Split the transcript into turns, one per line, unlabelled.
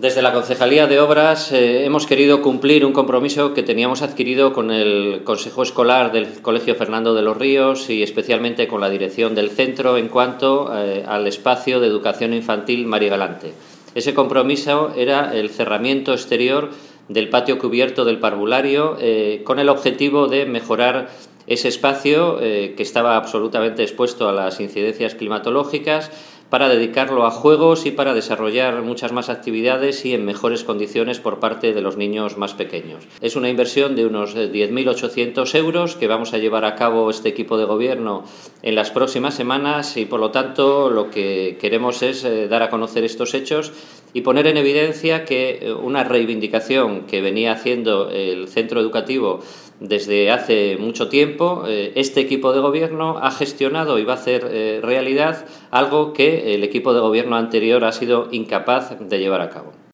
Desde la Concejalía de Obras hemos querido cumplir un compromiso que teníamos adquirido con el Consejo Escolar del Colegio Fernando de los Ríos y especialmente con la dirección del centro en cuanto al espacio de educación infantil Mari Galante. Ese compromiso era el cerramiento exterior del patio cubierto del parvulario con el objetivo de mejorar ese espacio que estaba absolutamente expuesto a las incidencias climatológicas, para dedicarlo a juegos y para desarrollar muchas más actividades y en mejores condiciones por parte de los niños más pequeños. Es una inversión de unos 10.800 euros que vamos a llevar a cabo este equipo de gobierno en las próximas semanas y, por lo tanto, lo que queremos es dar a conocer estos hechos y poner en evidencia que una reivindicación que venía haciendo el centro educativo desde hace mucho tiempo, este equipo de gobierno ha gestionado y va a hacer realidad algo que el equipo de gobierno anterior ha sido incapaz de llevar a cabo.